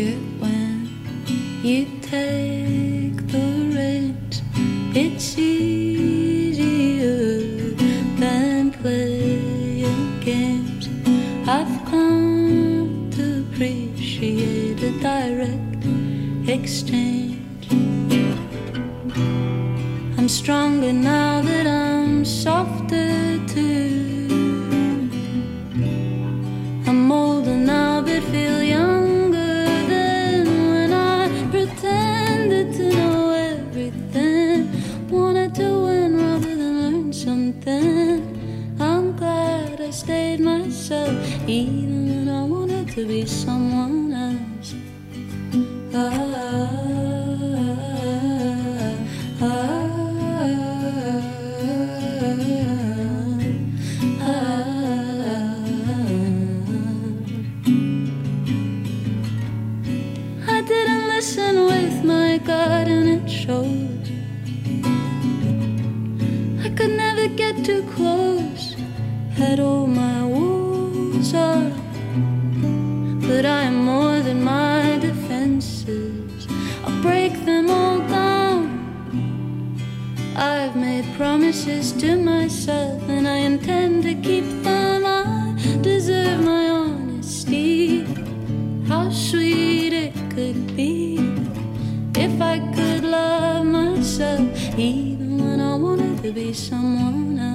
it when you take the reins. It's easier than playing games. I've come to appreciate a direct exchange. I'm stronger now that I'm softer too. I'm older now but feel younger than when I pretended to know everything. Wanted to win rather than learn something. I'm glad I stayed myself even when I wanted to be someone else. I didn't listen with my gut and it shows. I could never get too close, had all my walls up, but I am more than my defenses. I'll break them all down. I've made promises to myself and I intend to keep them. I deserve my honesty. How sweet it could be if I could love myself even when I wanted to be someone else.